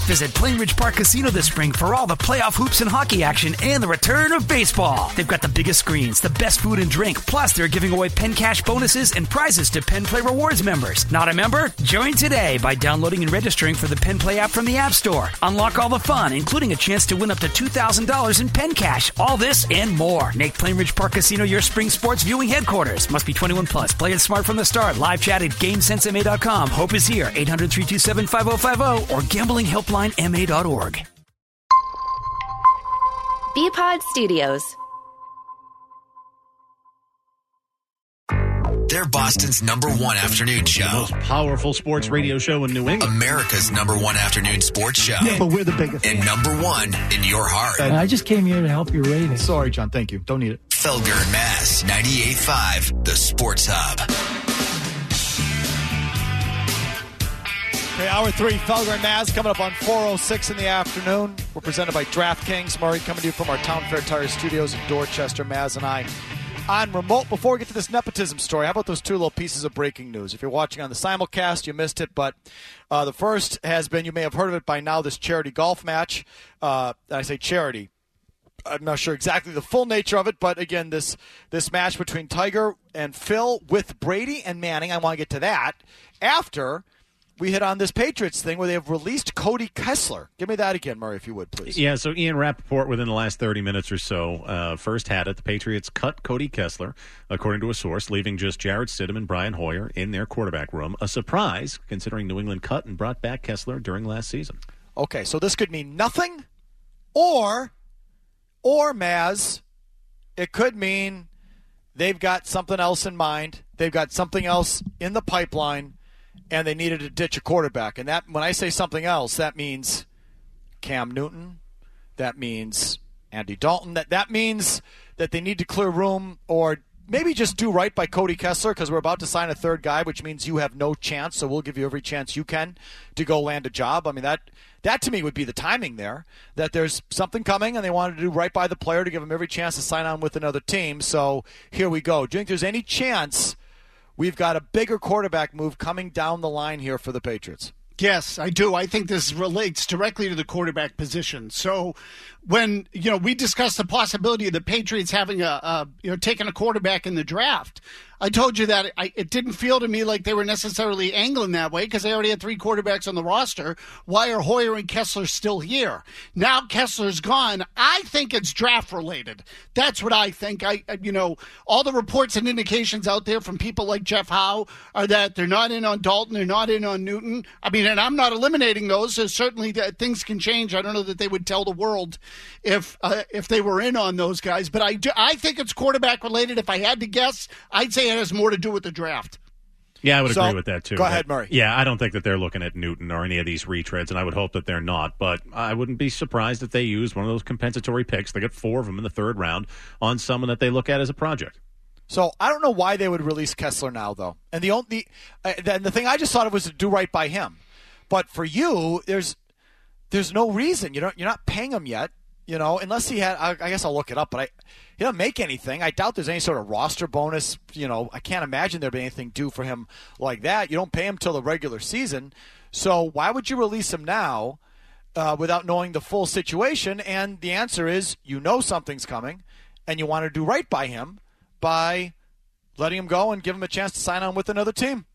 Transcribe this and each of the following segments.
Visit Plainridge Park Casino this spring for all the playoff hoops and hockey action and the return of baseball. They've got the biggest screens, the best food and drink, plus they're giving away Penn Cash bonuses and prizes to Penn Play Rewards members. Not a member? Join today by downloading and registering for the Penn Play app from the App Store. Unlock all the fun, including a chance to win up to $2,000 in Penn Cash. All this and more. Make Plainridge Park Casino your spring sports viewing headquarters. Must be 21 plus. Play it smart from the start. Live chat at GameSenseMA.com. Hope is here. 800-327-5050 or gamblinghelplinema.org. BPod Studios. They're Boston's #1 afternoon show. The most powerful sports radio show in New England. America's #1 afternoon sports show. Yeah, but we're the biggest. And #1 in your heart. I just came here to help your ratings. Sorry, John. Thank you. Don't need it. Felger and Mass, 98.5, the Sports Hub. Okay, hour 3, Felger and Maz coming up on 4:06 in the afternoon. We're presented by DraftKings. Murray coming to you from our Town Fair Tire Studios in Dorchester. Maz and I on remote. Before we get to this nepotism story, how about those 2 little pieces of breaking news? If you're watching on the simulcast, you missed it, but the first has been, you may have heard of it by now, this charity golf match. I say charity. I'm not sure exactly the full nature of it, but again, this match between Tiger and Phil with Brady and Manning, I want to get to that after we hit on this Patriots thing where they have released Cody Kessler. Give me that again, Murray, if you would, please. Yeah, so Ian Rappaport, within the last 30 minutes or so, first had it. The Patriots cut Cody Kessler, according to a source, leaving just Jarrett Stidham and Brian Hoyer in their quarterback room. A surprise, considering New England cut and brought back Kessler during last season. Okay, so this could mean nothing, or Maz, it could mean they've got something else in mind. They've got something else in the pipeline, and they needed to ditch a quarterback. And that, when I say something else, that means Cam Newton. That means Andy Dalton. That means that they need to clear room or maybe just do right by Cody Kessler, because we're about to sign a third guy, which means you have no chance. So we'll give you every chance you can to go land a job. I mean, that to me would be the timing there, that there's something coming and they wanted to do right by the player to give him every chance to sign on with another team. So here we go. Do you think there's any chance we've got a bigger quarterback move coming down the line here for the Patriots? Yes, I do. I think this relates directly to the quarterback position. So when, we discussed the possibility of the Patriots having taking a quarterback in the draft, I told you that it didn't feel to me like they were necessarily angling that way because they already had 3 quarterbacks on the roster. Why are Hoyer and Kessler still here? Now Kessler's gone. I think it's draft related. That's what I think. All the reports and indications out there from people like Jeff Howe are that they're not in on Dalton, they're not in on Newton. I mean, and I'm not eliminating those. So certainly things can change. I don't know that they would tell the world if they were in on those guys. But I think it's quarterback related. If I had to guess, I'd say it has more to do with the draft. Yeah, I would agree with that, too. Go ahead, Murray. Yeah, I don't think that they're looking at Newton or any of these retreads, and I would hope that they're not. But I wouldn't be surprised if they use one of those compensatory picks. They got 4 of them in the 3rd round on someone that they look at as a project. So I don't know why they would release Kessler now, though. And the thing I just thought of was to do right by him. But for you, there's no reason. You're not paying him yet. Unless he had, I guess I'll look it up, but he doesn't make anything. I doubt there's any sort of roster bonus. I can't imagine there'd be anything due for him like that. You don't pay him till the regular season. So why would you release him now without knowing the full situation? And the answer is, something's coming, and you want to do right by him by letting him go and give him a chance to sign on with another team.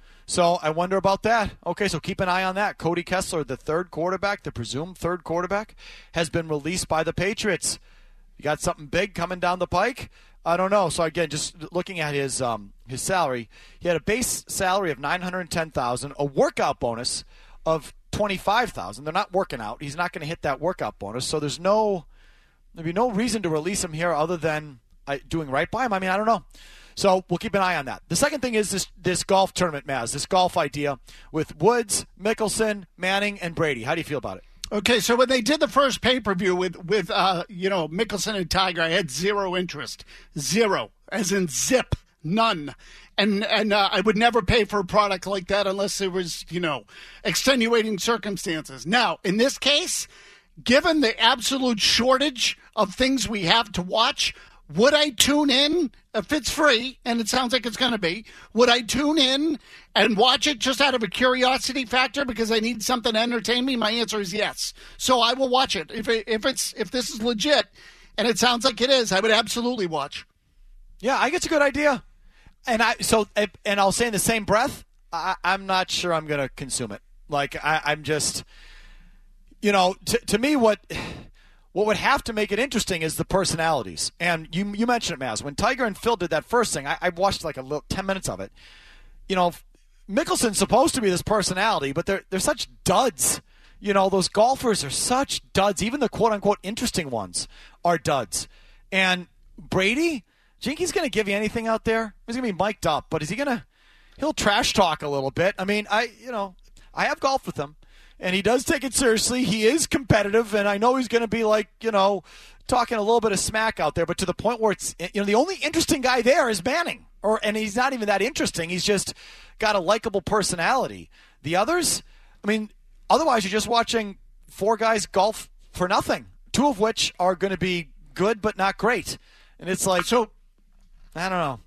So I wonder about that. Okay, so keep an eye on that. Cody Kessler, the presumed third quarterback, has been released by the Patriots. You got something big coming down the pike? I don't know. So again, just looking at his salary, he had a base salary of $910,000, a workout bonus of $25,000. They're not working out. He's not going to hit that workout bonus. So there'd be no reason to release him here other than doing right by him. I mean, I don't know. So we'll keep an eye on that. The second thing is this golf tournament, Maz, this golf idea with Woods, Mickelson, Manning, and Brady. How do you feel about it? Okay, so when they did the first pay-per-view with Mickelson and Tiger, I had zero interest. Zero, as in zip, none. And I would never pay for a product like that unless there was, extenuating circumstances. Now, in this case, given the absolute shortage of things we have to watch, would I tune in if it's free, and it sounds like it's going to be? Would I tune in and watch it just out of a curiosity factor because I need something to entertain me? My answer is yes. So I will watch it. If this is legit, and it sounds like it is, I would absolutely watch. Yeah, I think it's a good idea. And I'll say in the same breath, I'm not sure I'm going to consume it. Like I'm just, to me what would have to make it interesting is the personalities. And you mentioned it, Maz. When Tiger and Phil did that first thing, I watched like 10 minutes of it. Mickelson's supposed to be this personality, but they're such duds. Those golfers are such duds. Even the quote-unquote interesting ones are duds. And Brady, think he's going to give you anything out there? He's going to be mic'd up, but is he going to – he'll trash talk a little bit. I mean, I have golfed with him, and he does take it seriously. He is competitive, and I know he's going to be like, talking a little bit of smack out there, but to the point where it's, the only interesting guy there is Manning. And he's not even that interesting. He's just got a likable personality. The others, otherwise you're just watching four guys golf for nothing, two of which are going to be good but not great. And it's like, so I don't know.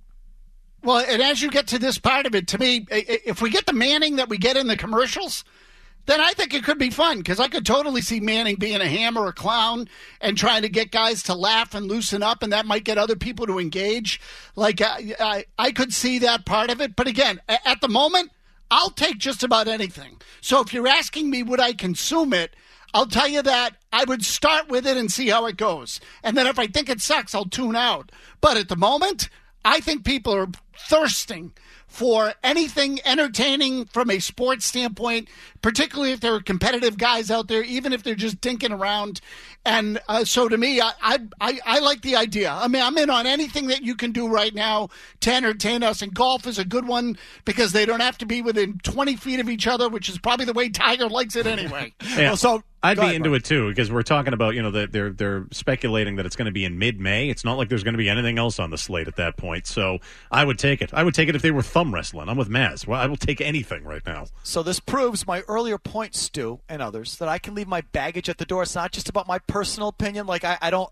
Well, and as you get to this part of it, to me, if we get the Manning that we get in the commercials, then I think it could be fun because I could totally see Manning being a ham or a clown and trying to get guys to laugh and loosen up, and that might get other people to engage. Like, I could see that part of it. But again, at the moment, I'll take just about anything. So if you're asking me would I consume it, I'll tell you that I would start with it and see how it goes. And then if I think it sucks, I'll tune out. But at the moment, I think people are thirsting for anything entertaining from a sports standpoint, particularly if there are competitive guys out there, even if they're just dinking around. And so to me, I like the idea. I'm in on anything that you can do right now to entertain us. And golf is a good one because they don't have to be within 20 feet of each other, which is probably the way Tiger likes it anyway. Yeah. Well, so I'd be into it too because we're talking about that they're speculating that it's going to be in mid-May. It's not like there's going to be anything else on the slate at that point. So I would take it. I would take it if they were thumb wrestling. I'm with Maz. Well, I will take anything right now. So this proves my earlier point, Stu, and others, that I can leave my baggage at the door. It's not just about my personal opinion. Like I don't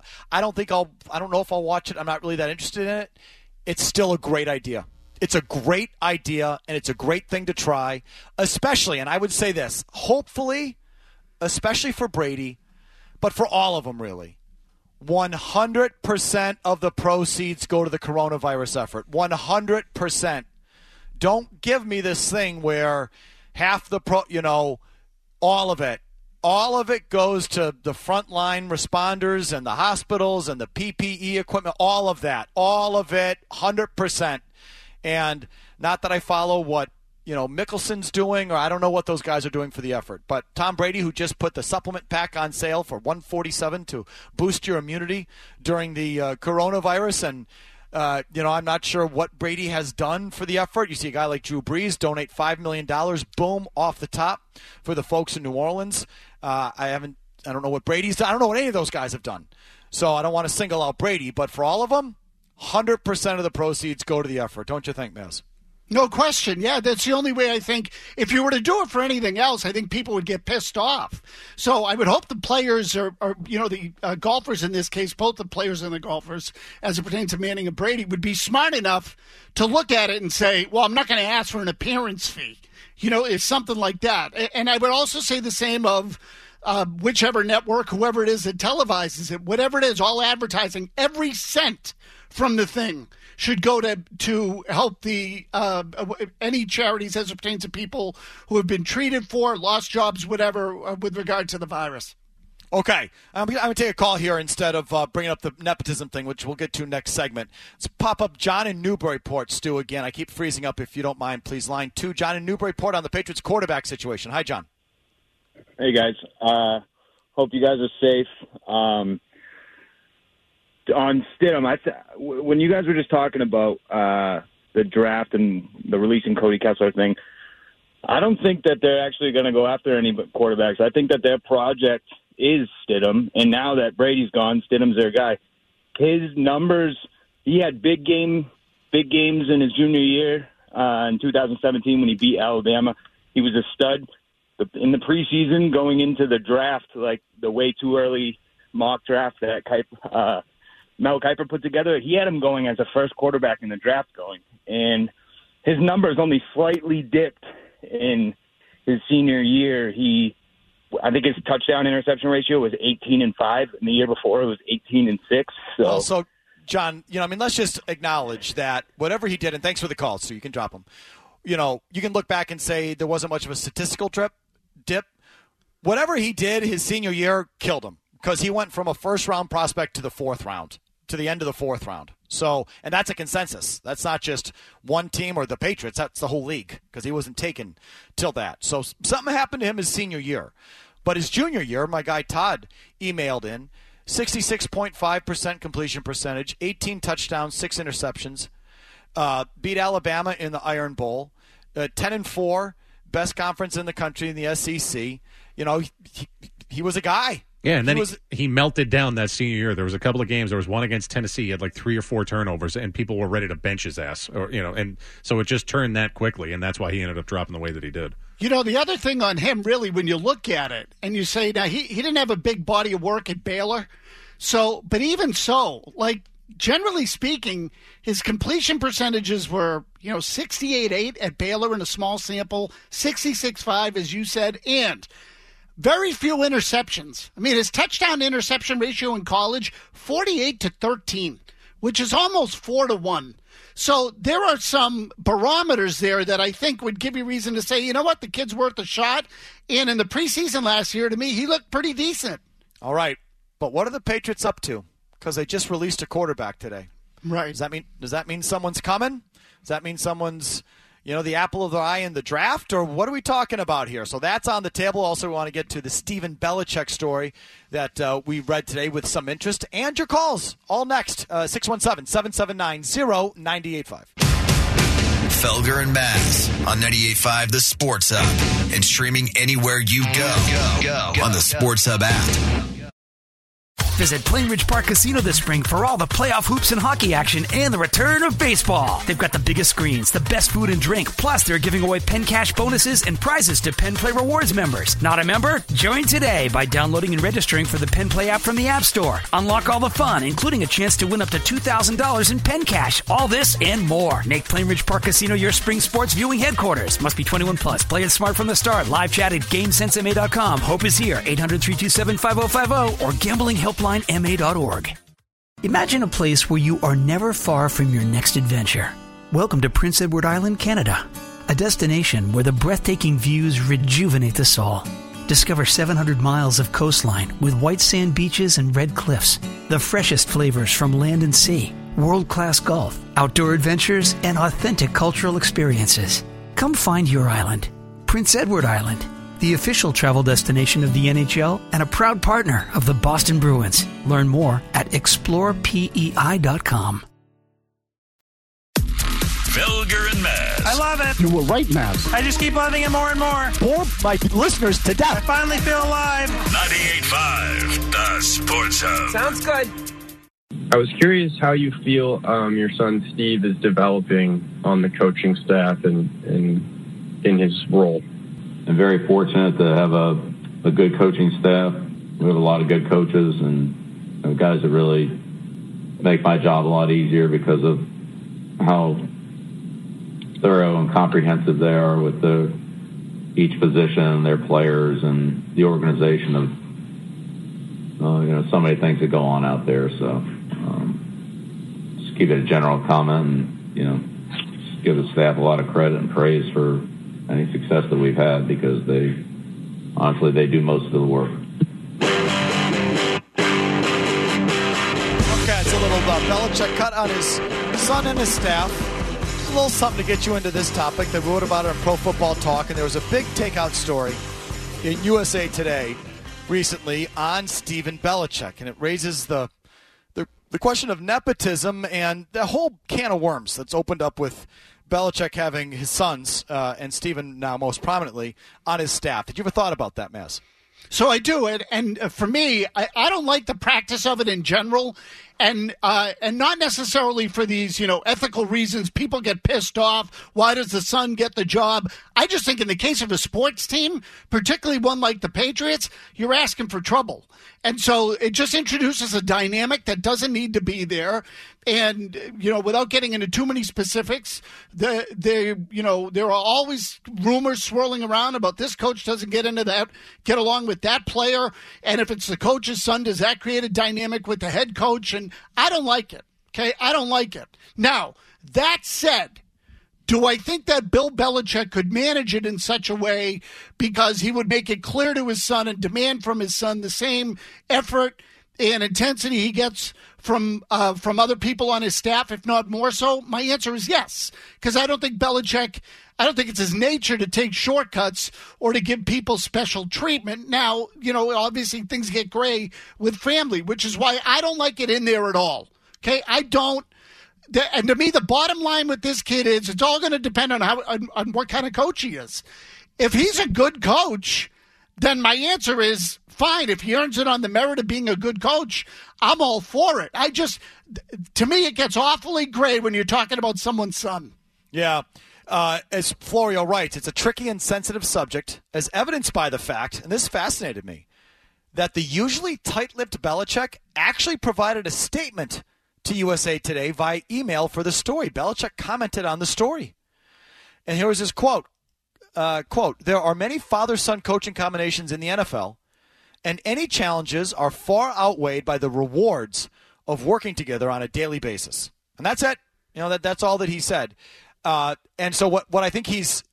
know if I'll watch it. I'm not really that interested in it. It's still a great idea. It's a great idea, and it's a great thing to try, especially, and I would say this, hopefully, especially for Brady, but for all of them, really. 100% of the proceeds go to the coronavirus effort. 100%. Don't give me this thing where half the all of it goes to the frontline responders and the hospitals and the PPE equipment, all of that. All of it, 100%. And not that I follow what Mickelson's doing, or I don't know what those guys are doing for the effort. But Tom Brady, who just put the supplement pack on sale for $147 to boost your immunity during the coronavirus, and I'm not sure what Brady has done for the effort. You see a guy like Drew Brees donate $5 million, boom, off the top for the folks in New Orleans. I don't know what Brady's done. I don't know what any of those guys have done. So I don't want to single out Brady, but for all of them, 100% of the proceeds go to the effort. Don't you think, Maz? No question. Yeah, that's the only way I think. If you were to do it for anything else, I think people would get pissed off. So I would hope the players the golfers in this case, both the players and the golfers, as it pertains to Manning and Brady, would be smart enough to look at it and say, well, I'm not going to ask for an appearance fee. It's something like that. And I would also say the same of whichever network, whoever it is that televises it, whatever it is, all advertising, every cent from the thing should go to help the any charities as it pertains to people who have been treated for, lost jobs, whatever, with regard to the virus. Okay. I'm going to take a call here instead of bringing up the nepotism thing, which we'll get to next segment. Let's pop up John in Newburyport, Stu, again. I keep freezing up. If you don't mind, please, line 2. John in Newburyport on the Patriots quarterback situation. Hi, John. Hey, guys. Hope you guys are safe. On Stidham, when you guys were just talking about the draft and the releasing Cody Kessler thing, I don't think that they're actually going to go after any quarterbacks. I think that their project is Stidham, and now that Brady's gone, Stidham's their guy. His numbers, he had big games in his junior year in 2017 when he beat Alabama. He was a stud. In the preseason, going into the draft, like the way too early mock draft that Mel Kiper put together, he had him going as a first quarterback in the draft going. And his numbers only slightly dipped in his senior year. I think his touchdown interception ratio was 18-5, and the year before it was 18-6. So, John, let's just acknowledge that whatever he did, and thanks for the call, so you can drop him. You can look back and say there wasn't much of a statistical dip. Whatever he did his senior year killed him because he went from a first-round prospect to the fourth round, to the end of the fourth round. So, and that's a consensus. That's not just one team or the Patriots. That's the whole league because he wasn't taken till that. So something happened to him his senior year. But his junior year, my guy Todd emailed in, 66.5% completion percentage, 18 touchdowns, 6 interceptions, beat Alabama in the Iron Bowl, 10-4, best conference in the country in the SEC. He was a guy. Yeah, and then he melted down that senior year. There was a couple of games. There was one against Tennessee. He had like 3 or 4 turnovers, and people were ready to bench his ass. And so it just turned that quickly, and that's why he ended up dropping the way that he did. The other thing on him, really, when you look at it, and you say, now, he didn't have a big body of work at Baylor. So, but even so, like, generally speaking, his completion percentages were, 68.8 at Baylor in a small sample, 66.5, as you said, and very few interceptions. I mean, his touchdown interception ratio in college, 48-13, which is almost 4-1. So there are some barometers there that I think would give you reason to say, you know what, the kid's worth a shot. And in the preseason last year, to me, he looked pretty decent. All right. But what are the Patriots up to? Because they just released a quarterback today. Right. Does that mean someone's coming? Does that mean someone's the apple of the eye in the draft, or what are we talking about here? So that's on the table. Also, we want to get to the Stephen Belichick story that we read today with some interest, and your calls all next. 617-779-0985. Felger and Mazz on 98.5 The Sports Hub and streaming anywhere you go on the Sports Hub app. Visit Plainridge Park Casino this spring for all the playoff hoops and hockey action and the return of baseball. They've got the biggest screens, the best food and drink, plus they're giving away Penn Cash bonuses and prizes to Penn Play Rewards members. Not a member? Join today by downloading and registering for the Penn Play app from the App Store. Unlock all the fun, including a chance to win up to $2,000 in Penn Cash. All this and more. Make Plainridge Park Casino your spring sports viewing headquarters. Must be 21 plus. Play it smart from the start. Live chat at GameSenseMA.com. Hope is here. 800-327-5050 or gamblinghelplinema.org. Imagine a place where you are never far from your next adventure. Welcome to Prince Edward Island, Canada, a destination where the breathtaking views rejuvenate the soul. Discover 700 miles of coastline with white sand beaches and red cliffs, the freshest flavors from land and sea, world-class golf, outdoor adventures, and authentic cultural experiences. Come find your island. Prince Edward Island, the official travel destination of the NHL and a proud partner of the Boston Bruins. Learn more at explorepei.com. Felger and Mazz. I love it. You were right, Mazz. I just keep loving it more and more. Bore my listeners to death. I finally feel alive. 98.5 The Sports Hub. Sounds good. I was curious how you feel your son Steve is developing on the coaching staff and in his role. I'm very fortunate to have a good coaching staff. We have a lot of good coaches and guys that really make my job a lot easier because of how thorough and comprehensive they are with each position, their players, and the organization of so many things that go on out there. So just keep it a general comment and just give the staff a lot of credit and praise for any success that we've had because they do most of the work. Okay, it's a little Belichick cut on his son and his staff. A little something to get you into this topic. They wrote about it on Pro Football Talk, and there was a big takeout story in USA Today recently on Stephen Belichick, and it raises the question of nepotism and the whole can of worms that's opened up with Belichick having his sons, and Stephen now most prominently, on his staff. Did you ever thought about that, Mazz? So I do it, and for me, I don't like the practice of it in general, And not necessarily for these, ethical reasons. People get pissed off. Why does the son get the job? I just think in the case of a sports team, particularly one like the Patriots, you're asking for trouble. And so it just introduces a dynamic that doesn't need to be there. And, without getting into too many specifics, there are always rumors swirling around about this coach doesn't get along with that player. And if it's the coach's son, does that create a dynamic with the head coach? And I don't like it. Okay. I don't like it. Now, that said, do I think that Bill Belichick could manage it in such a way because he would make it clear to his son and demand from his son the same effort and intensity he gets from other people on his staff, if not more so? My answer is yes, because I don't think it's his nature to take shortcuts or to give people special treatment. Now, obviously things get gray with family, which is why I don't like it in there at all. Okay, I don't. And to me, the bottom line with this kid is it's all going to depend on what kind of coach he is. If he's a good coach, then my answer is fine. If he earns it on the merit of being a good coach, I'm all for it. To me, it gets awfully gray when you're talking about someone's son. Yeah. As Florio writes, it's a tricky and sensitive subject, as evidenced by the fact, and this fascinated me, that the usually tight-lipped Belichick actually provided a statement to USA Today via email for the story. Belichick commented on the story. And here was his quote. There are many father-son coaching combinations in the NFL, and any challenges are far outweighed by the rewards of working together on a daily basis. And that's it. That's all that he said. And so what I think he's,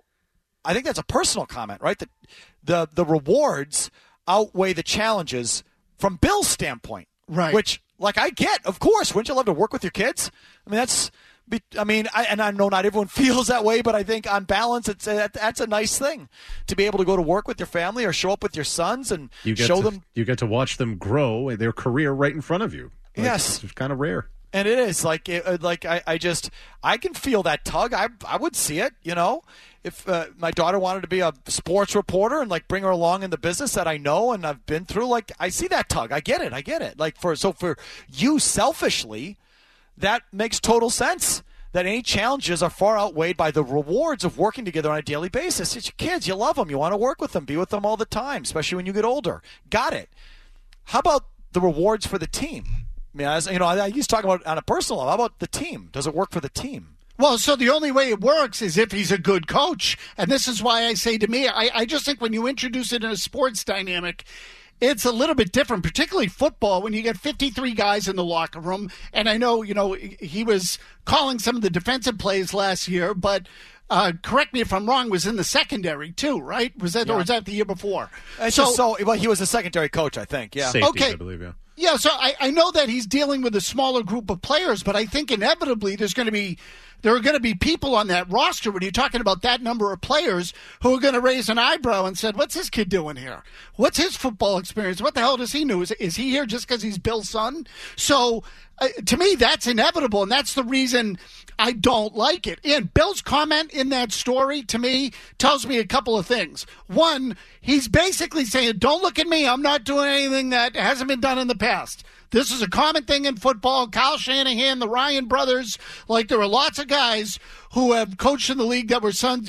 I think that's a personal comment, right? That the rewards outweigh the challenges from Bill's standpoint. Right. Which, I get, of course. Wouldn't you love to work with your kids? I know not everyone feels that way, but I think on balance, that's a nice thing to be able to go to work with your family or show up with your sons and show them. You get to watch them grow their career right in front of you. Yes. It's kind of rare. And it is I can feel that tug. I would see it, if my daughter wanted to be a sports reporter and bring her along in the business that I know and I've been through, I see that tug. I get it. For you selfishly, that makes total sense. That any challenges are far outweighed by the rewards of working together on a daily basis. It's your kids. You love them. You want to work with them. Be with them all the time, especially when you get older. Got it. How about the rewards for the team? I used to talk about it on a personal level. How about the team? Does it work for the team? Well, so the only way it works is if he's a good coach. And this is why I say to me, I just think when you introduce it in a sports dynamic, it's a little bit different, particularly football, when you get 53 guys in the locker room. And I know, he was calling some of the defensive plays last year, but correct me if I'm wrong, was in the secondary too, right? Or was that the year before? He was a secondary coach, I think. Yeah. Safety, okay. I believe, yeah. Yeah, so I know that he's dealing with a smaller group of players, but I think inevitably there are going to be people on that roster when you're talking about that number of players who are going to raise an eyebrow and said, what's this kid doing here? What's his football experience? What the hell does he know? Is he here just because he's Bill's son? So to me, that's inevitable, and that's the reason I don't like it. And Bill's comment in that story, to me, tells me a couple of things. One, he's basically saying, don't look at me. I'm not doing anything that hasn't been done in the past. This is a common thing in football. Kyle Shanahan, the Ryan brothers, there are lots of guys who have coached in the league that were sons,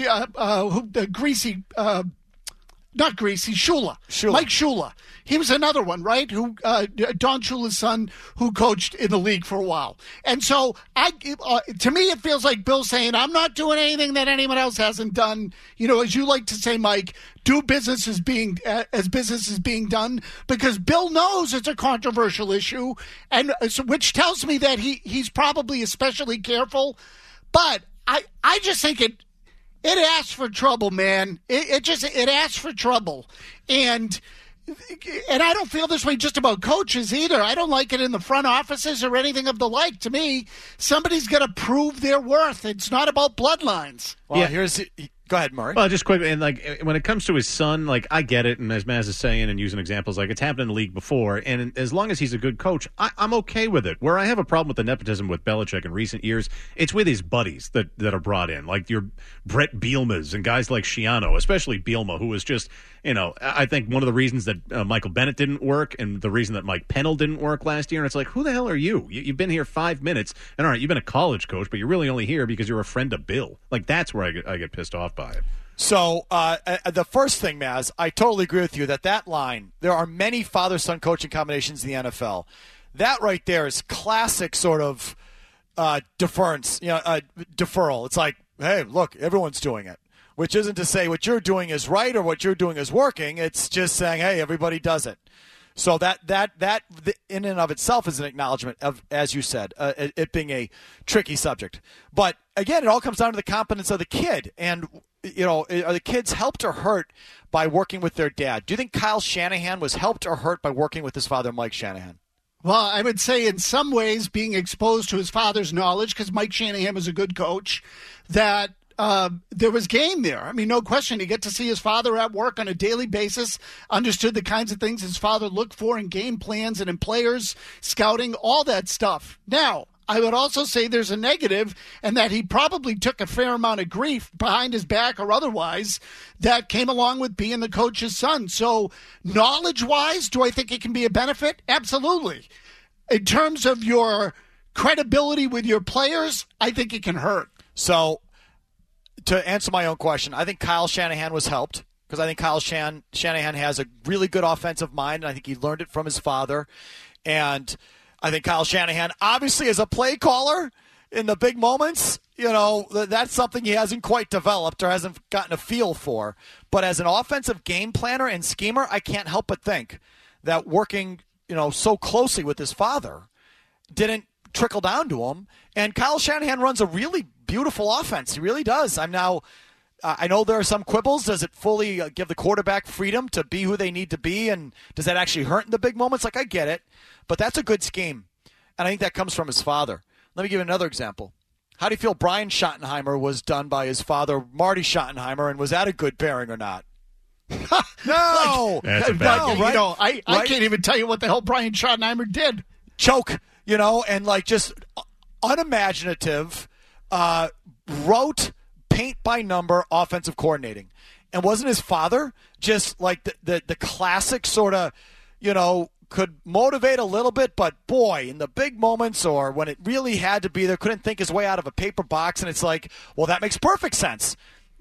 Shula. Mike Shula. He was another one, right? Who Don Shula's son, who coached in the league for a while. And so, to me, it feels like Bill's saying, I'm not doing anything that anyone else hasn't done. As you like to say, Mike, do business as business is being done, because Bill knows it's a controversial issue, and which tells me that he's probably especially careful. But I just think it asks for trouble, man. It asks for trouble. And I don't feel this way just about coaches either. I don't like it in the front offices or anything of the like. To me, somebody's got to prove their worth. It's not about bloodlines. Well, go ahead, Murray. Well, just quickly, and when it comes to his son, I get it, and as Maz is saying and using examples, it's happened in the league before, and as long as he's a good coach, I'm okay with it. Where I have a problem with the nepotism with Belichick in recent years, it's with his buddies that are brought in, like your Brett Bielmas and guys like Schiano, especially Bielma, who was just I think one of the reasons that Michael Bennett didn't work and the reason that Mike Pennell didn't work last year, and it's like, who the hell are you? You've been here 5 minutes, and all right, you've been a college coach, but you're really only here because you're a friend of Bill. Like, that's where I get pissed off by it. So the first thing, Maz, I totally agree with you that line, there are many father-son coaching combinations in the NFL. That right there is classic sort of deference, deferral. It's like, hey, look, everyone's doing it, which isn't to say what you're doing is right or what you're doing is working. It's just saying, hey, everybody does it. So that in and of itself is an acknowledgement of, as you said, it being a tricky subject. But again, it all comes down to the competence of the kid. And, are the kids helped or hurt by working with their dad? Do you think Kyle Shanahan was helped or hurt by working with his father, Mike Shanahan? Well, I would say in some ways being exposed to his father's knowledge, because Mike Shanahan was a good coach, that there was game there. I mean, no question. You get to see his father at work on a daily basis, understood the kinds of things his father looked for in game plans and in players, scouting, all that stuff. Now, I would also say there's a negative, and that he probably took a fair amount of grief behind his back or otherwise that came along with being the coach's son. So knowledge-wise, do I think it can be a benefit? Absolutely. In terms of your credibility with your players, I think it can hurt. So to answer my own question, I think Kyle Shanahan was helped because I think Kyle Shanahan has a really good offensive mind, and I think he learned it from his father. And I think Kyle Shanahan, obviously, as a play caller in the big moments, that's something he hasn't quite developed or hasn't gotten a feel for. But as an offensive game planner and schemer, I can't help but think that working, so closely with his father didn't trickle down to him. And Kyle Shanahan runs a really beautiful offense. He really does. I know there are some quibbles. Does it fully give the quarterback freedom to be who they need to be? And does that actually hurt in the big moments? Like, I get it. But that's a good scheme. And I think that comes from his father. Let me give you another example. How do you feel Brian Schottenheimer was done by his father, Marty Schottenheimer, and was that a good pairing or not? No! That's a bad right? I can't even tell you what the hell Brian Schottenheimer did. Choke, and like just unimaginative, rote, paint-by-number offensive coordinating. And wasn't his father just like the classic sort of, could motivate a little bit, but boy, in the big moments or when it really had to be there, couldn't think his way out of a paper box. And it's like, well, that makes perfect sense.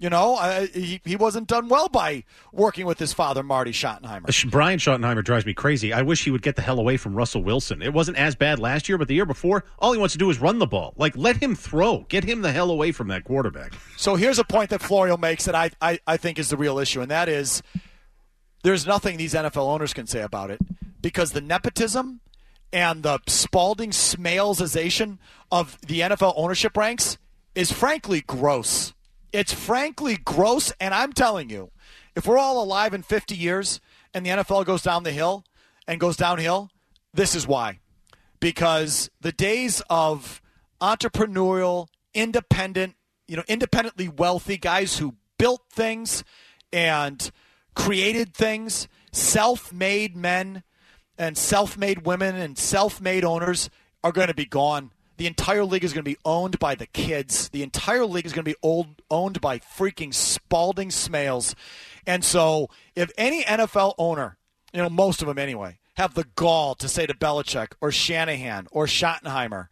He wasn't done well by working with his father, Marty Schottenheimer. Brian Schottenheimer drives me crazy. I wish he would get the hell away from Russell Wilson. It wasn't as bad last year, but the year before, all he wants to do is run the ball. Like, let him throw. Get him the hell away from that quarterback. So here's a point that Florio makes that I think is the real issue, and that is there's nothing these NFL owners can say about it because the nepotism and the Spalding Smalesization of the NFL ownership ranks is frankly gross. It's frankly gross, and I'm telling you, if we're all alive in 50 years and the NFL goes down the hill and goes downhill, this is why. Because the days of entrepreneurial, independently wealthy guys who built things and created things, self-made men and self-made women and self-made owners are going to be gone. The entire league is going to be owned by the kids. The entire league is going to be owned by freaking Spalding Smales. And so if any NFL owner, most of them anyway, have the gall to say to Belichick or Shanahan or Schottenheimer,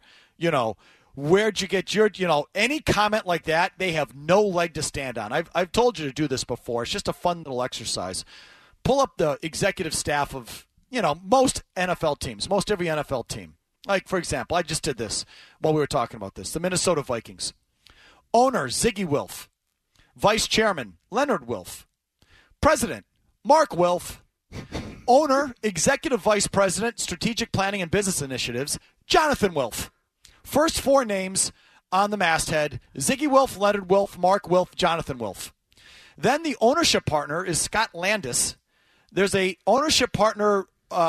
where'd you get your, any comment like that, they have no leg to stand on. I've told you to do this before. It's just a fun little exercise. Pull up the executive staff of, most NFL teams, most every NFL team. Like, for example, I just did this while we were talking about this. The Minnesota Vikings. Owner, Ziggy Wilf. Vice Chairman, Leonard Wilf. President, Mark Wilf. Owner, Executive Vice President, Strategic Planning and Business Initiatives, Jonathan Wilf. First four names on the masthead, Ziggy Wilf, Leonard Wilf, Mark Wilf, Jonathan Wilf. Then the ownership partner is Scott Landis. There's a ownership partner,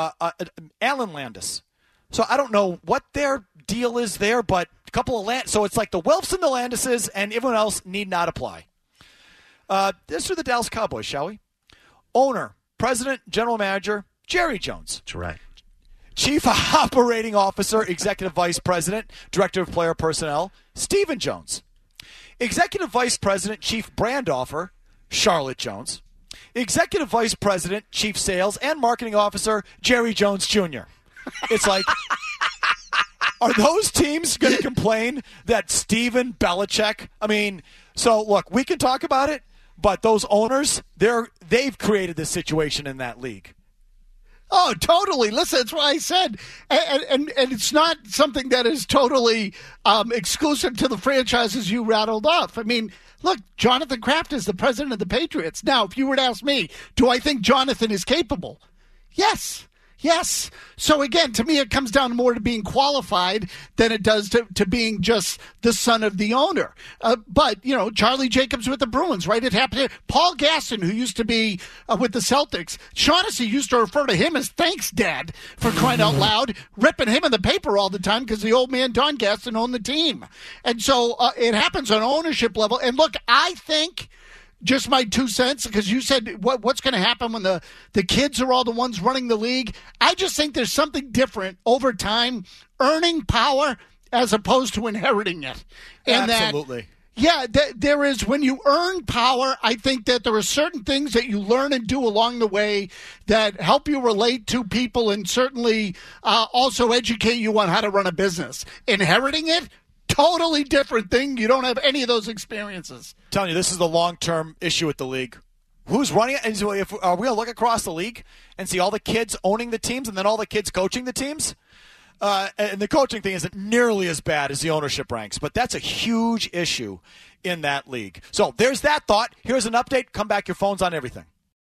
Alan Landis. So I don't know what their deal is there, but a couple of so it's like the Wilfs and the Landises, and everyone else need not apply. Let's do the Dallas Cowboys, shall we? Owner, President, General Manager, Jerry Jones. That's right. Chief Operating Officer, Executive Vice President, Director of Player Personnel, Stephen Jones. Executive Vice President, Chief Brand Officer, Charlotte Jones. Executive Vice President, Chief Sales, and Marketing Officer, Jerry Jones Jr. It's like, are those teams going to complain that Steven Belichick? I mean, so look, we can talk about it, but those owners, they've created this situation in that league. Oh, totally. Listen, that's what I said. And it's not something that is totally exclusive to the franchises you rattled off. I mean, look, Jonathan Kraft is the president of the Patriots. Now, if you were to ask me, do I think Jonathan is capable? Yes. Yes. So, again, to me, it comes down more to being qualified than it does to being just the son of the owner. But, Charlie Jacobs with the Bruins, right? It happened here. Paul Gaston, who used to be with the Celtics, Shaughnessy used to refer to him as thanks, Dad, for crying out loud, ripping him in the paper all the time because the old man, Don Gaston, owned the team. And so it happens on ownership level. And, look, I think... Just my 2 cents, because you said what's going to happen when the kids are all the ones running the league. I just think there's something different over time, earning power as opposed to inheriting it. And absolutely. There is, when you earn power, I think that there are certain things that you learn and do along the way that help you relate to people and certainly also educate you on how to run a business. Inheriting it, totally different thing. You don't have any of those experiences. I'm telling you, this is the long-term issue with the league. Who's running it? And so are we going to look across the league and see all the kids owning the teams and then all the kids coaching the teams? And the coaching thing isn't nearly as bad as the ownership ranks, but that's a huge issue in that league. So there's that thought. Here's an update. Come back. Your phone's on everything.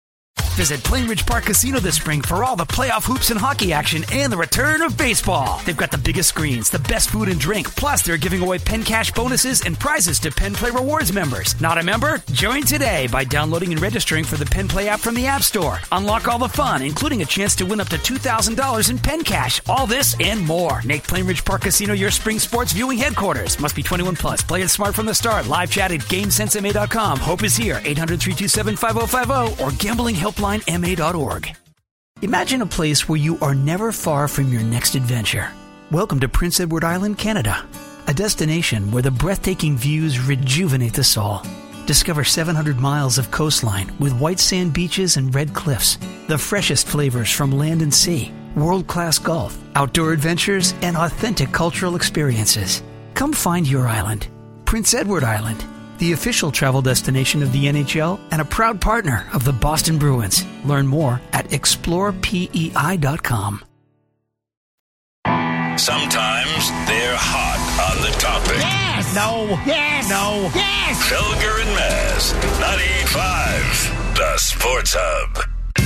Visit Plainridge Park Casino this spring for all the playoff hoops and hockey action and the return of baseball. They've got the biggest screens, the best food and drink, plus they're giving away Penn Cash bonuses and prizes to Penn Play Rewards members. Not a member? Join today by downloading and registering for the Penn Play app from the App Store. Unlock all the fun, including a chance to win up to $2,000 in Penn Cash. All this and more. Make Plainridge Park Casino your spring sports viewing headquarters. Must be 21 plus. Play it smart from the start. Live chat at GameSenseMA.com. Hope is here. 800-327-5050 or gamblinghelplinema.org. Imagine a place where you are never far from your next adventure. Welcome to Prince Edward Island, Canada, a destination where the breathtaking views rejuvenate the soul. Discover 700 miles of coastline with white sand beaches and red cliffs, the freshest flavors from land and sea, world-class golf, outdoor adventures, and authentic cultural experiences. Come find your island. Prince Edward Island, the official travel destination of the NHL and a proud partner of the Boston Bruins. Learn more at explorepei.com. Sometimes they're hot on the topic. Yes! No. Yes! No. Yes! Felger and Maz, 98.5, the Sports Hub.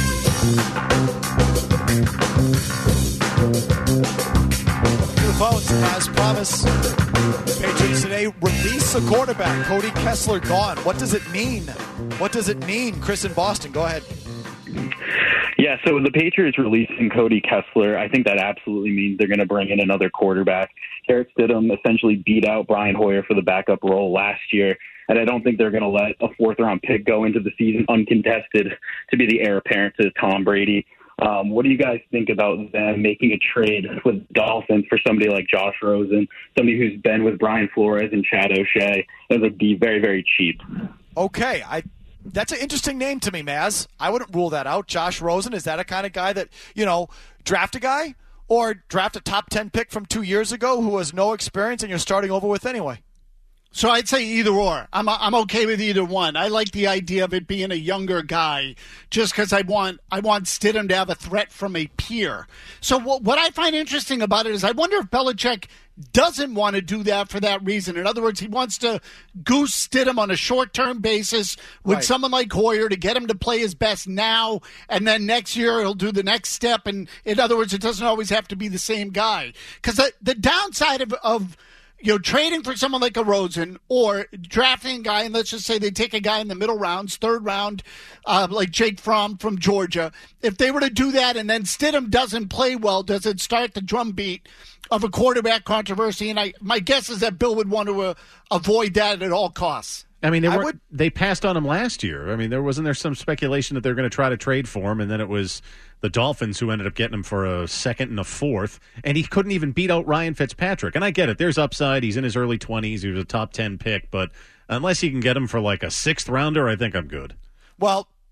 Two phones, as promised. Patriots today release a quarterback. Cody Kessler gone. What does it mean? What does it mean? Chris in Boston, go ahead. Yeah, so the Patriots releasing Cody Kessler, I think that absolutely means they're going to bring in another quarterback. Jarrett Stidham essentially beat out Brian Hoyer for the backup role last year, and I don't think they're going to let a fourth-round pick go into the season uncontested to be the heir apparent to Tom Brady. What do you guys think about them making a trade with the Dolphins for somebody like Josh Rosen, somebody who's been with Brian Flores and Chad O'Shea, and would be very, very cheap? Okay, that's an interesting name to me, Maz. I wouldn't rule that out. Josh Rosen, is that a kind of guy that, draft a guy or draft a top 10 pick from 2 years ago who has no experience and you're starting over with anyway? So I'd say either or. I'm okay with either one. I like the idea of it being a younger guy just because I want Stidham to have a threat from a peer. So what I find interesting about it is I wonder if Belichick doesn't want to do that for that reason. In other words, he wants to goose Stidham on a short-term basis with someone like Hoyer to get him to play his best now, and then next year he'll do the next step. And in other words, it doesn't always have to be the same guy. Because the downside of trading for someone like a Rosen or drafting a guy, and let's just say they take a guy in the middle rounds, third round, like Jake Fromm from Georgia. If they were to do that and then Stidham doesn't play well, does it start the drumbeat of a quarterback controversy? And my guess is that Bill would want to avoid that at all costs. I mean, they passed on him last year. I mean, wasn't there some speculation that they're going to try to trade for him, and then it was the Dolphins who ended up getting him for a second and a fourth, and he couldn't even beat out Ryan Fitzpatrick. And I get it. There's upside. He's in his early 20s. He was a top 10 pick, but unless you can get him for like a sixth rounder, I think I'm good. Well,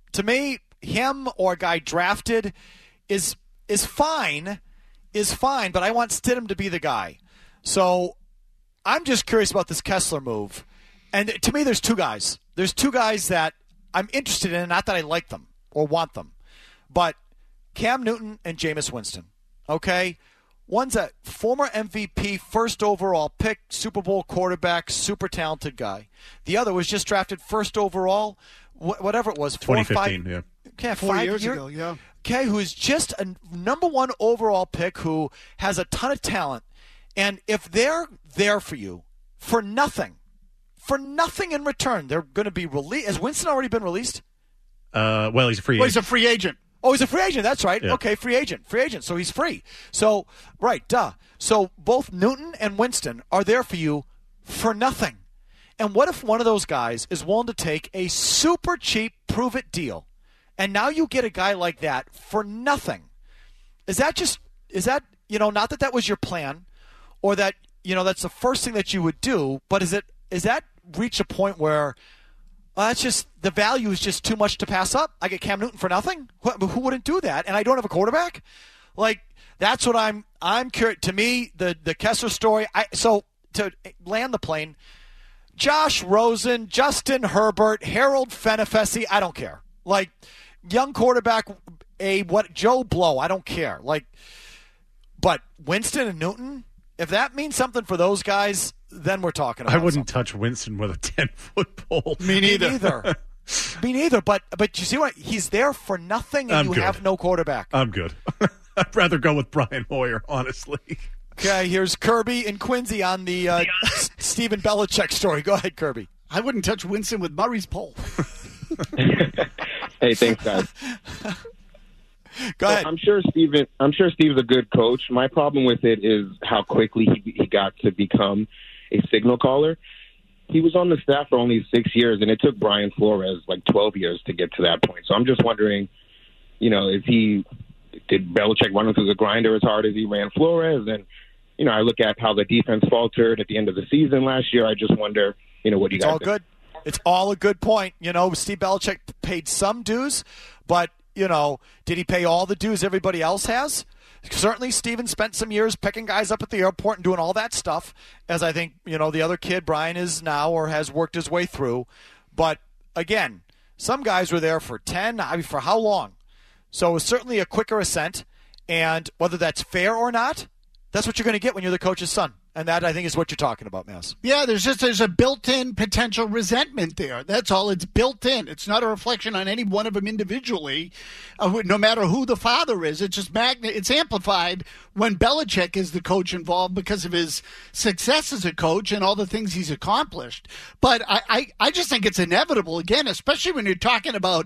to me, him or a guy drafted is fine, but I want Stidham to be the guy. So I'm just curious about this Kessler move. And to me, there's two guys. There's two guys that I'm interested in, not that I like them or want them, but Cam Newton and Jameis Winston. Okay? One's a former MVP, first overall pick, Super Bowl quarterback, super talented guy. The other was just drafted first overall, whatever it was, 2015, yeah. Okay, 4 years ago, yeah. Okay, who's just a number one overall pick who has a ton of talent. And if they're there for you for nothing in return, they're going to be released. Has Winston already been released? Well, he's a free agent. Well, he's a free agent. Oh, he's a free agent. That's right. Yeah. Okay, free agent. So he's free. So, right, duh. So both Newton and Winston are there for you for nothing. And what if one of those guys is willing to take a super cheap prove-it deal, and now you get a guy like that for nothing? Is that, not that was your plan, or that, that's the first thing that you would do, but is that reach a point where that's just the value is just too much to pass up? I get Cam Newton for nothing? Who wouldn't do that? And I don't have a quarterback? Like, that's what I'm curious. To me, the Kessler story, so to land the plane, Josh Rosen, Justin Herbert, Harold Fenifesi, I don't care. Like, young quarterback, Joe Blow, I don't care. Like, but Winston and Newton, if that means something for those guys, then we're talking about I wouldn't something. touch Winston with a 10-foot pole. Me neither. Me neither. But you see what? He's there for nothing, and have no quarterback. I'm good. I'd rather go with Brian Hoyer, honestly. Okay, here's Kirby and Quincy on the Stephen Belichick story. Go ahead, Kirby. I wouldn't touch Winston with Murray's pole. Hey, thanks, guys. Go ahead. I'm sure Steve's a good coach. My problem with it is how quickly he got to become a signal caller. He was on the staff for only 6 years, and it took Brian Flores like 12 years to get to that point. So I'm just wondering, did Belichick run him through the grinder as hard as he ran Flores? And, I look at how the defense faltered at the end of the season last year. I just wonder, what do you guys think? Good. It's all a good point. Steve Belichick paid some dues, but, did he pay all the dues everybody else has? Certainly, Steven spent some years picking guys up at the airport and doing all that stuff, as I think, the other kid, Brian, is now or has worked his way through. But, again, some guys were there for 10, for how long? So it was certainly a quicker ascent, and whether that's fair or not, that's what you're going to get when you're the coach's son. And that, I think, is what you're talking about, Mass. Yeah, there's a built-in potential resentment there. That's all. It's built in. It's not a reflection on any one of them individually, no matter who the father is. It's just it's amplified when Belichick is the coach involved because of his success as a coach and all the things he's accomplished. But I just think it's inevitable, again, especially when you're talking about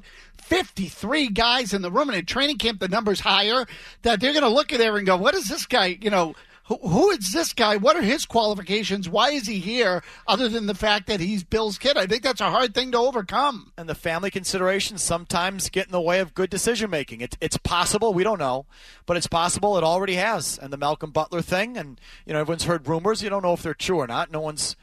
53 guys in the room, and in training camp the number's higher, that they're going to look at there and go, what is this guy, Who is this guy? What are his qualifications? Why is he here other than the fact that he's Bill's kid? I think that's a hard thing to overcome. And the family considerations sometimes get in the way of good decision-making. It's possible. We don't know. But it's possible it already has. And the Malcolm Butler thing, and everyone's heard rumors. You don't know if they're true or not. No one's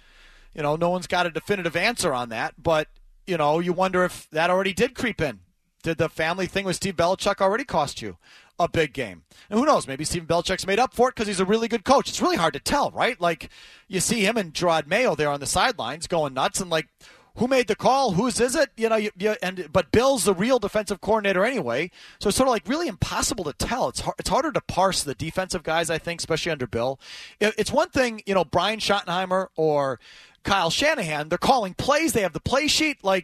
got a definitive answer on that. But, you wonder if that already did creep in. Did the family thing with Steve Belichick already cost you a big game? And who knows? Maybe Steve Belichick's made up for it because he's a really good coach. It's really hard to tell, right? Like, you see him and Gerard Mayo there on the sidelines going nuts, and like, who made the call? Whose is it? But Bill's the real defensive coordinator anyway, so it's sort of like really impossible to tell. It's harder to parse the defensive guys, I think, especially under Bill. It's one thing, Brian Schottenheimer or Kyle Shanahan, they're calling plays. They have the play sheet. Like,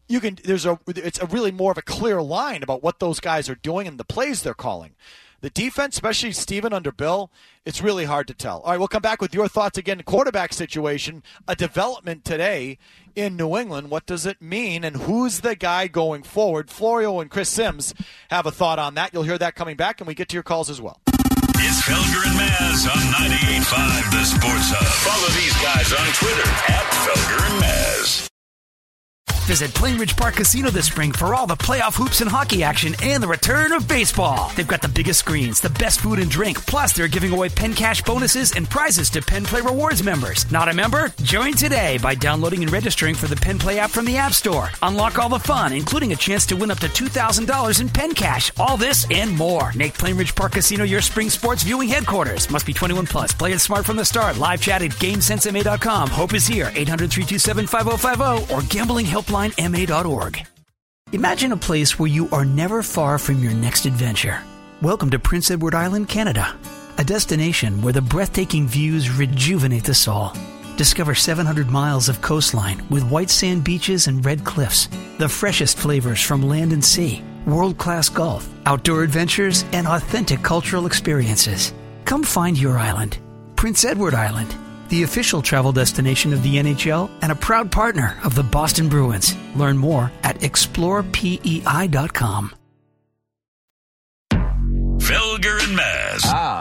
it's a really more of a clear line about what those guys are doing and the plays they're calling. The defense, especially Steven under Bill, it's really hard to tell. All right, we'll come back with your thoughts again. Quarterback situation, a development today in New England. What does it mean, and who's the guy going forward? Florio and Chris Sims have a thought on that. You'll hear that coming back, and we get to your calls as well. It's Felger and Maz on 98.5 The Sports Hub. Follow these guys on Twitter @Felger and Maz. Visit Plainridge Park Casino this spring for all the playoff hoops and hockey action and the return of baseball. They've got the biggest screens, the best food and drink, plus they're giving away Penn Cash bonuses and prizes to Penn Play Rewards members. Not a member? Join today by downloading and registering for the Penn Play app from the App Store. Unlock all the fun, including a chance to win up to $2,000 in Penn Cash. All this and more. Make Plainridge Park Casino your spring sports viewing headquarters. Must be 21 plus. Play it smart from the start. Live chat at GameSenseMA.com. Hope is here. 800-327-5050 or GamblingHelplineMA.org. Imagine a place where you are never far from your next adventure. Welcome to Prince Edward Island, Canada, a destination where the breathtaking views rejuvenate the soul. Discover 700 miles of coastline with white sand beaches and red cliffs, the freshest flavors from land and sea, world-class golf, outdoor adventures, and authentic cultural experiences. Come find your island. Prince Edward Island, the official travel destination of the NHL and a proud partner of the Boston Bruins. Learn more at explorepei.com. Felger and Maz.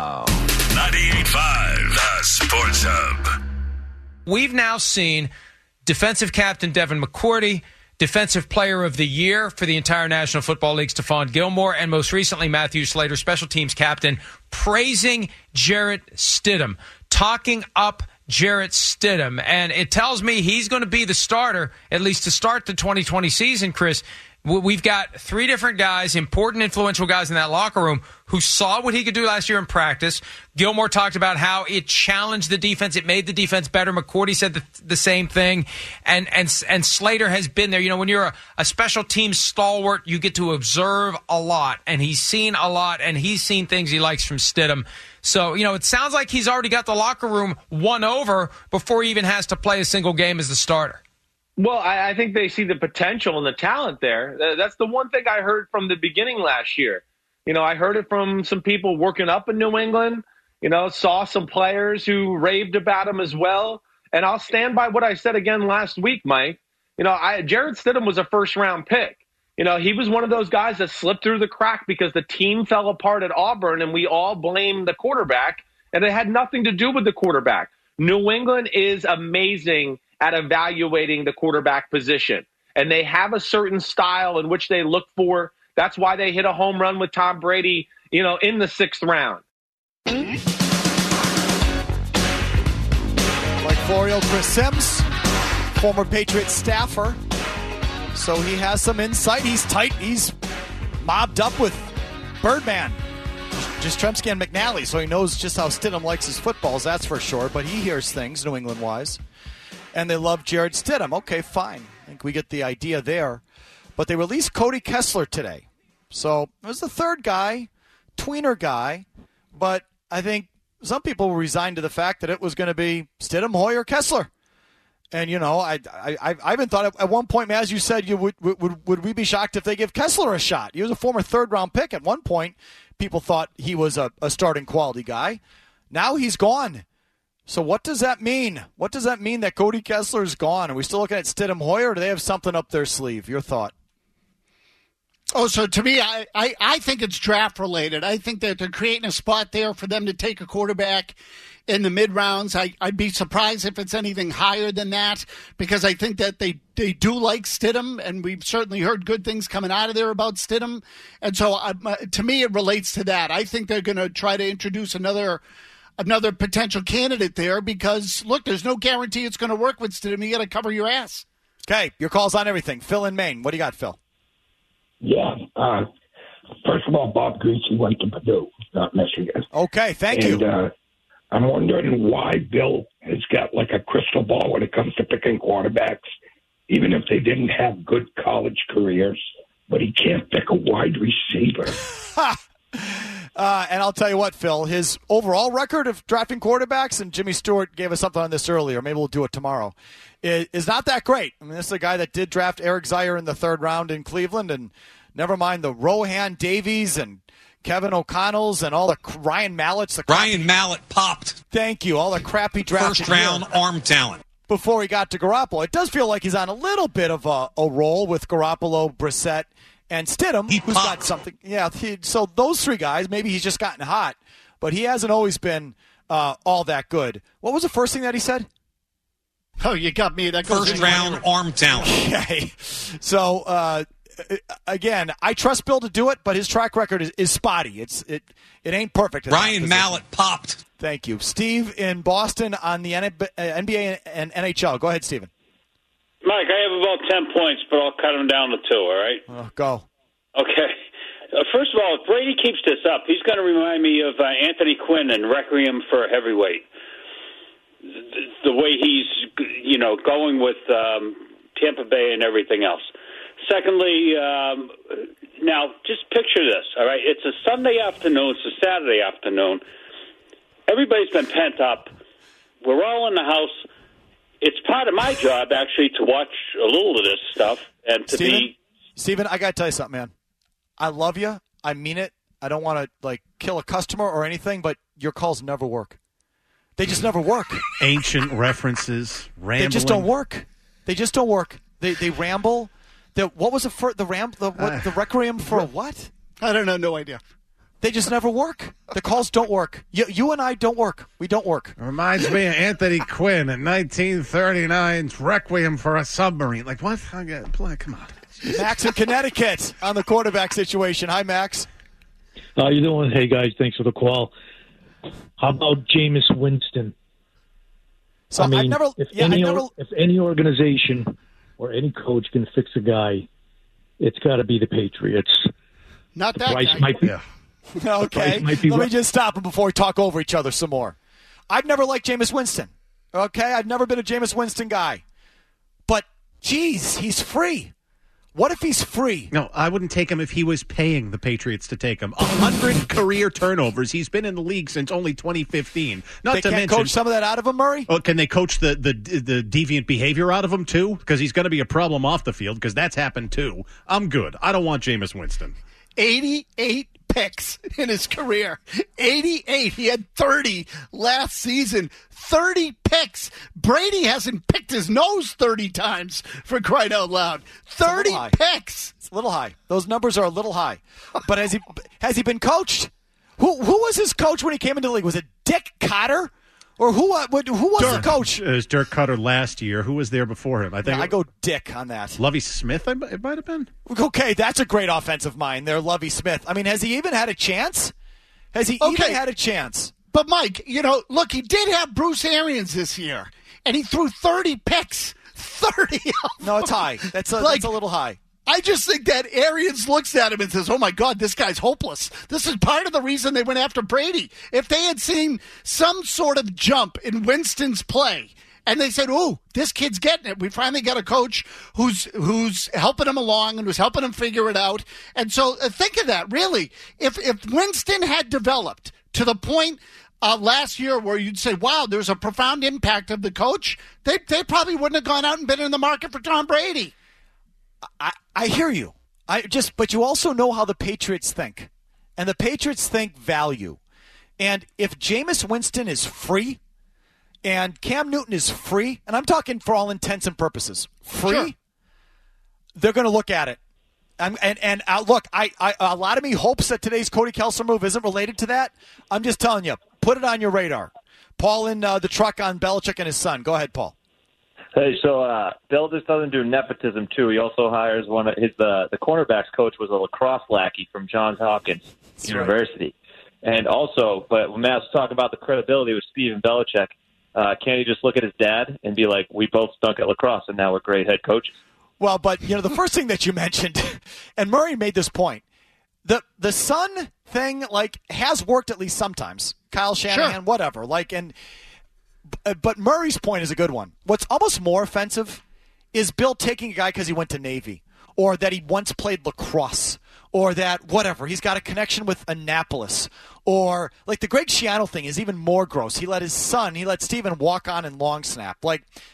98.5, the Sports Hub. We've now seen defensive captain Devin McCourty, Defensive Player of the Year for the entire National Football League, Stephon Gilmore, and most recently Matthew Slater, Special Teams Captain, praising Jarrett Stidham, talking up Jarrett Stidham. And it tells me he's going to be the starter, at least to start the 2020 season, Chris. We've got three different guys, important, influential guys in that locker room who saw what he could do last year in practice. Gilmore talked about how it challenged the defense. It made the defense better. McCourty said the same thing. And Slater has been there. You know, when you're a special teams stalwart, you get to observe a lot. And he's seen a lot, and he's seen things he likes from Stidham. So, you know, it sounds like he's already got the locker room won over before he even has to play a single game as the starter. Well, I think they see the potential and the talent there. That's the one thing I heard from the beginning last year. You know, I heard it from some people working up in New England, you know, saw some players who raved about him as well. And I'll stand by what I said again last week, Mike. You know, Jarrett Stidham was a first-round pick. You know, he was one of those guys that slipped through the crack because the team fell apart at Auburn, and we all blamed the quarterback, and it had nothing to do with the quarterback. New England is amazing at evaluating the quarterback position. And they have a certain style in which they look for. That's why they hit a home run with Tom Brady, you know, in the 6th round. Like Florio, Chris Sims, former Patriots staffer. So he has some insight. He's tight. He's mobbed up with Birdman, Jastrzemski and McNally, so he knows just how Stidham likes his footballs, that's for sure. But he hears things, New England-wise. And they love Jarrett Stidham. Okay, fine. I think we get the idea there. But they released Cody Kessler today. So it was the third guy, tweener guy. But I think some people were resigned to the fact that it was going to be Stidham, Hoyer, Kessler. And, you know, I even thought at one point, as you said, would we be shocked if they give Kessler a shot? He was a former third-round pick. At one point, people thought he was a starting quality guy. Now he's gone. So what does that mean? What does that mean that Cody Kessler's gone? Are we still looking at Stidham, Hoyer, or do they have something up their sleeve? Your thought? Oh, so to me, I think it's draft-related. I think that they're creating a spot there for them to take a quarterback in the mid-rounds. I'd be surprised if it's anything higher than that, because I think that they do like Stidham, and we've certainly heard good things coming out of there about Stidham. And so to me, it relates to that. I think they're going to try to introduce another potential candidate there because, look, there's no guarantee it's going to work with Stidham. You got to cover your ass. Okay, your call's on everything. Phil in Maine. What do you got, Phil? Yeah. First of all, Bob Greasy went to Purdue, not Michigan. Okay, thank you. I'm wondering why Bill has got like a crystal ball when it comes to picking quarterbacks, even if they didn't have good college careers, but he can't pick a wide receiver. And I'll tell you what, Phil, his overall record of drafting quarterbacks, and Jimmy Stewart gave us something on this earlier, maybe we'll do it tomorrow, is not that great. I mean, this is a guy that did draft Eric Zaire in the 3rd round in Cleveland, and never mind the Rohan Davies and Kevin O'Connell's and all the Ryan Mallett's. Ryan Mallett popped. Thank you. All the crap he drafted. 1st round arm talent. Before he got to Garoppolo. It does feel like he's on a little bit of a roll with Garoppolo, Brissett, and Stidham, who's got something. Yeah, so those three guys, maybe he's just gotten hot, but he hasn't always been all that good. What was the first thing that he said? Oh, you got me. That goes First round arm talent. Okay. So, again, I trust Bill to do it, but his track record is spotty. It ain't perfect. Ryan Mallett popped. Thank you. Steve in Boston on the NBA and NHL. Go ahead, Steven. Mike, I have about 10 points, but I'll cut them down to 2, all right? Go. Okay. First of all, if Brady keeps this up, he's going to remind me of Anthony Quinn in Requiem for a Heavyweight. The way he's, going with Tampa Bay and everything else. Secondly, now just picture this, all right? It's a Sunday afternoon, it's a Saturday afternoon. Everybody's been pent up. We're all in the house. It's part of my job, actually, to watch a little of this stuff and to Steven, I got to tell you something, man. I love you. I mean it. I don't want to, kill a customer or anything, but your calls never work. They just never work. Ancient references, rambling. They just don't work. They just don't work. They ramble. What was the Requiem for a what? I don't know. No idea. They just never work. The calls don't work. You and I don't work. We don't work. It reminds me of Anthony Quinn in 1939's Requiem for a Submarine. Like, what? Come on. Max in Connecticut on the quarterback situation. Hi, Max. How you doing? Hey, guys. Thanks for the call. How about Jameis Winston? So if any organization or any coach can fix a guy, it's got to be the Patriots. Not that price guy. Might be, Okay, let me just stop him before we talk over each other some more. I've never liked Jameis Winston. Okay, I've never been a Jameis Winston guy. But, geez, he's free. What if he's free? No, I wouldn't take him if he was paying the Patriots to take him. 100 career turnovers. He's been in the league since only 2015. They can't coach some of that out of him, Murray? Oh, can they coach the deviant behavior out of him, too? Because he's going to be a problem off the field, because that's happened, too. I'm good. I don't want Jameis Winston. 88 picks in his career. 88. He had 30 last season. 30 picks. Brady hasn't picked his nose 30 times, for crying out loud. 30 picks. It's a little high. Those numbers are a little high. But has he been coached? Who was his coach when he came into the league? Was it Dick Cotter? Or who was the coach? It was Dirk Cutter last year. Who was there before him? I go Dick on that. Lovie Smith, it might have been. Okay, that's a great offensive mind there, Lovie Smith. I mean, has he even had a chance? Has he even had a chance? But, Mike, look, he did have Bruce Arians this year, and he threw 30 picks. 30 No, it's high. That's a little high. I just think that Arians looks at him and says, oh, my God, this guy's hopeless. This is part of the reason they went after Brady. If they had seen some sort of jump in Winston's play, and they said, oh, this kid's getting it. We finally got a coach who's helping him along and who's helping him figure it out. And so think of that, really. If Winston had developed to the point last year where you'd say, wow, there's a profound impact of the coach, they probably wouldn't have gone out and been in the market for Tom Brady. I hear you. But you also know how the Patriots think. And the Patriots think value. And if Jameis Winston is free and Cam Newton is free, and I'm talking for all intents and purposes, free, they're going to look at it. Look, a lot of me hopes that today's Cody Kessler move isn't related to that. I'm just telling you, put it on your radar. Paul in the truck on Belichick and his son. Go ahead, Paul. Hey, so Bill just doesn't do nepotism too. He also hires one of his the cornerbacks coach was a lacrosse lackey from Johns Hopkins University, and also, but when Matt's talking about the credibility with Steve and Belichick, can't he just look at his dad and be like, "We both stunk at lacrosse, and now we're great head coaches"? Well, but the first thing that you mentioned, and Murray made this point, the son thing has worked at least sometimes. Kyle Shanahan, whatever, But Murray's point is a good one. What's almost more offensive is Bill taking a guy because he went to Navy, or that he once played lacrosse, or that whatever, he's got a connection with Annapolis, or the Greg Schiano thing is even more gross. He let Steven walk on in long snap.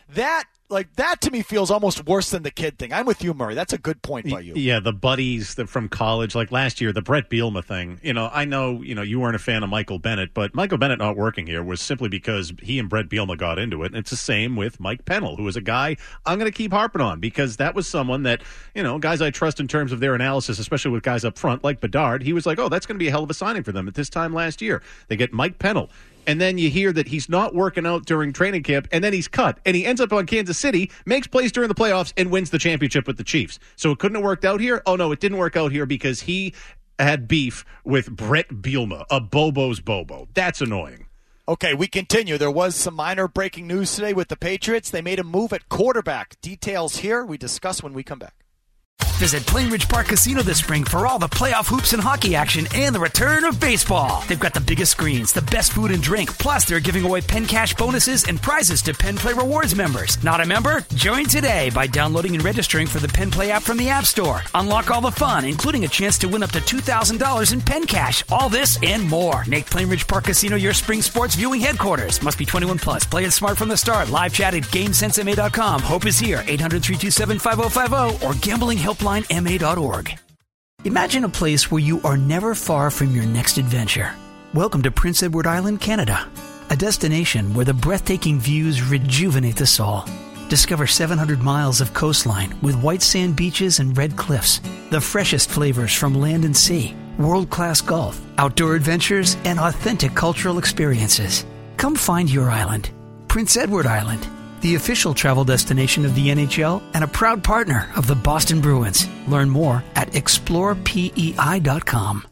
That to me feels almost worse than the kid thing. I'm with you, Murray. That's a good point by you. Yeah, the buddies from college, like last year, the Brett Bielema thing. I know, you weren't a fan of Michael Bennett, but Michael Bennett not working here was simply because he and Brett Bielema got into it. And it's the same with Mike Pennell, who is a guy I'm going to keep harping on because that was someone that, guys I trust in terms of their analysis, especially with guys up front like Bedard. He was like, oh, that's going to be a hell of a signing for them at this time last year. They get Mike Pennell. and then you hear that he's not working out during training camp, and then he's cut, and he ends up on Kansas City, makes plays during the playoffs, and wins the championship with the Chiefs. So it couldn't have worked out here? Oh, no, it didn't work out here because he had beef with Brett Bielema, a Bobo's Bobo. That's annoying. Okay, we continue. There was some minor breaking news today with the Patriots. They made a move at quarterback. Details here. We discuss when we come back. Visit Plainridge Park Casino this spring for all the playoff hoops and hockey action and the return of baseball. They've got the biggest screens, the best food and drink, plus they're giving away Penn Cash bonuses and prizes to Penn Play Rewards members. Not a member? Join today by downloading and registering for the Penn Play app from the App Store. Unlock all the fun, including a chance to win up to $2,000 in Penn Cash. All this and more. Make Plainridge Park Casino your spring sports viewing headquarters. Must be 21 plus. Play it smart from the start. Live chat at GameSenseMA.com. Hope is here. 800-327-5050 or GamblingHelplineMA.org. Imagine a place where you are never far from your next adventure. Welcome to Prince Edward Island, Canada, a destination where the breathtaking views rejuvenate the soul. Discover 700 miles of coastline with white sand beaches and red cliffs, the freshest flavors from land and sea, world-class golf, outdoor adventures, and authentic cultural experiences. Come find your island. Prince Edward Island, the official travel destination of the NHL and a proud partner of the Boston Bruins. Learn more at explorepei.com.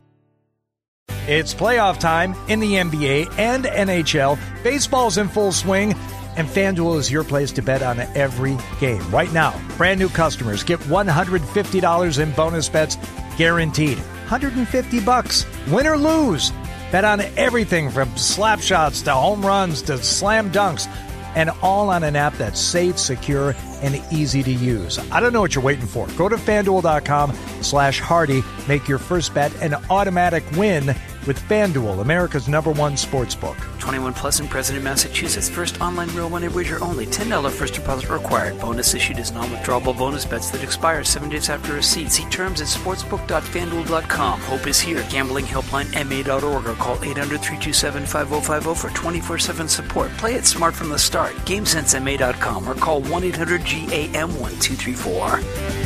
It's playoff time in the NBA and NHL. Baseball's in full swing, and FanDuel is your place to bet on every game. Right now, brand new customers get $150 in bonus bets guaranteed. $150, win or lose. Bet on everything from slap shots to home runs to slam dunks, and all on an app that's safe, secure, and easy to use. I don't know what you're waiting for. Go to FanDuel.com/Hardy. Make your first bet an automatic win with FanDuel, America's #1 sportsbook. 21 plus and present in Massachusetts. First online real money wager only. $10 first deposit required. Bonus issued as non-withdrawable bonus bets that expire 7 days after receipt. See terms at sportsbook.fanduel.com. Hope is here. GamblingHelplineMA.org or call 800-327-5050 for 24/7 support. Play it smart from the start. GameSenseMA.com or call 1-800-GAM-1234.